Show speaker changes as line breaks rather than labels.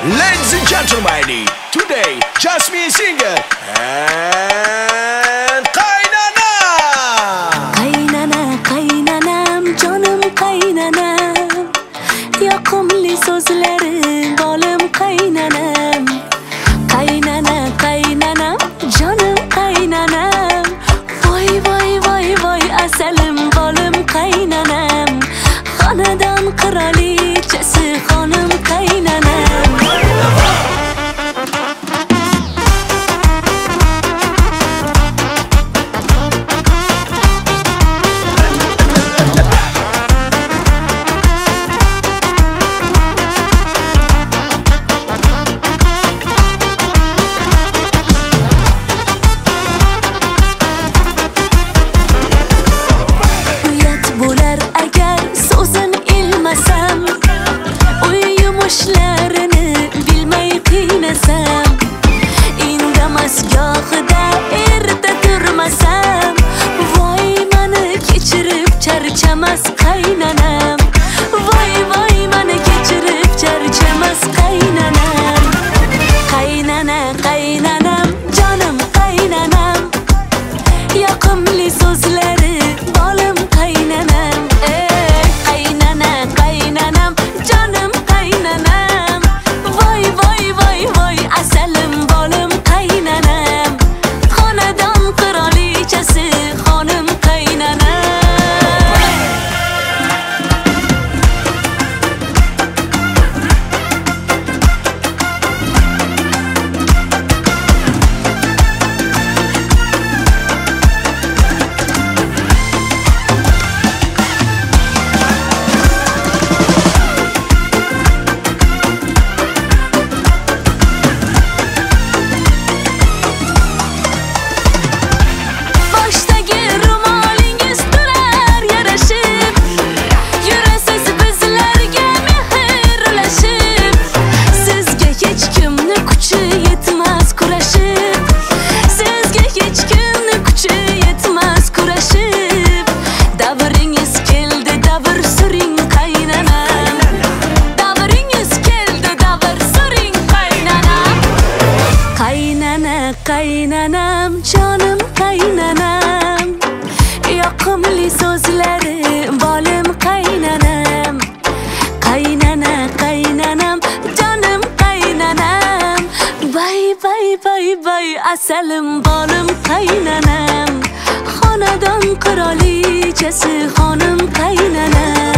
Ladies and gentlemen, today Jasmine Singer and Kaynana.
Kaynana, kaynanam, canım kaynanam. Yoqimli so'zlaring bolim kaynanam. Kaynana, kaynanam, canım kaynanam. Voy voy voy voy asalim bolim kaynanam. Xonadon qirolichasi xonim kaynanam. Yumushlarni bilmay qiynasam, indamas gohida erta turmasam, voy mani kechirib charchamas qaynanam. Voy voy mani kechirib charchamas qaynanam. Qaynana, qaynanam, jonim qaynanam. Yoqimli so'zlari bolim qaynanam. Qaynana, qaynanam, jonim qaynanam. Voy voy voy voy asalim bolim qaynanam. Xonadon qirolichasi xonim qaynanam. Qaynanam, jonim qaynanam. Yoqimli so'zlari bolim qaynanam. Qaynana, qaynanam, jonim qaynanam. Bay bay bay bay asalim bolim qaynanam. Xonadon qirolichasi xonim qaynanam.